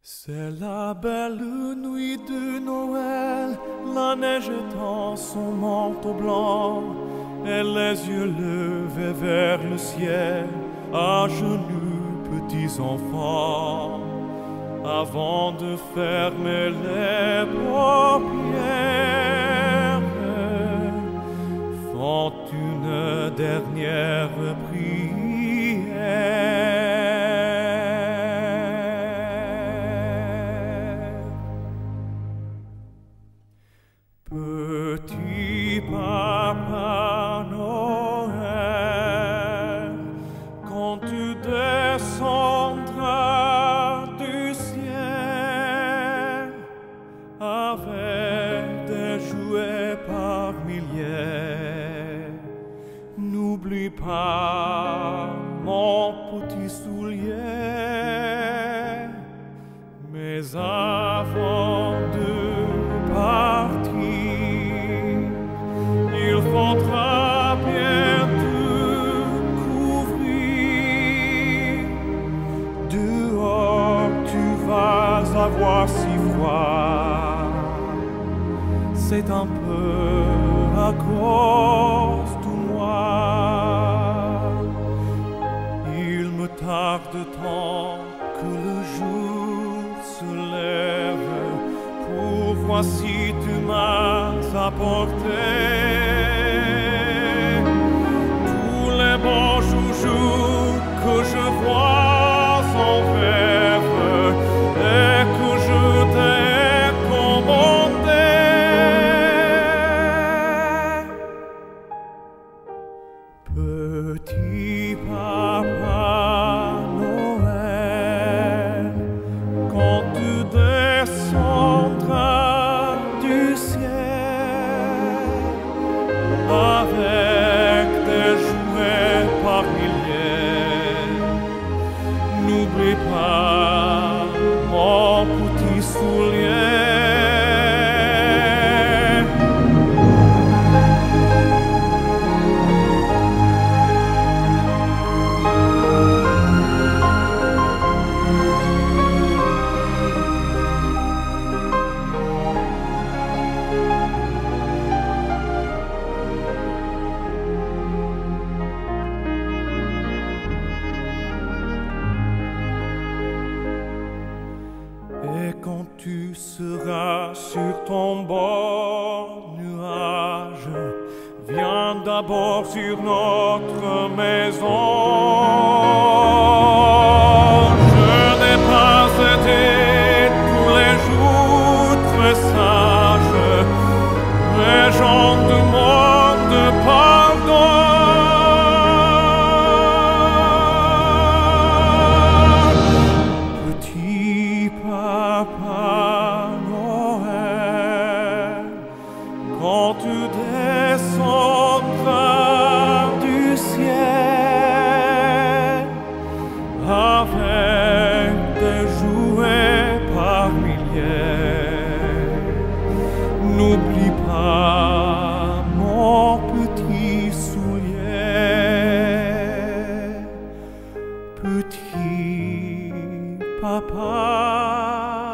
C'est la belle nuit de Noël, la neige étend son manteau blanc, et les yeux levés vers le ciel, à genoux petits enfants, avant de fermer les paupières, font une dernière prière. Petit Papa Noël, quand tu descendras du ciel avec des jouets par milliers, n'oublie pas mon petit soulier. Mais avant de partir, il faudra bien te couvrir. Dehors, tu vas avoir si froid. C'est un peu à cause de moi. Il me tarde tant que le jour se lève pour voir si tu m'as apporté tous les bons joujoux que je vois en rêve et que je t'ai commandé. Petit Papa Noël, quand tu descendras du ciel avec des jouets par milliers, n'oublie pas mon petit soulier. Et quand tu seras sur ton bord nuage, viens d'abord sur notre maison. Je n'ai pas été tous les jours très sage, mais j'en demande pardon. Papa Noël, quand tu descendras du ciel avec des jouets par milliers, n'oublie pas mon petit soulier. Petit Papa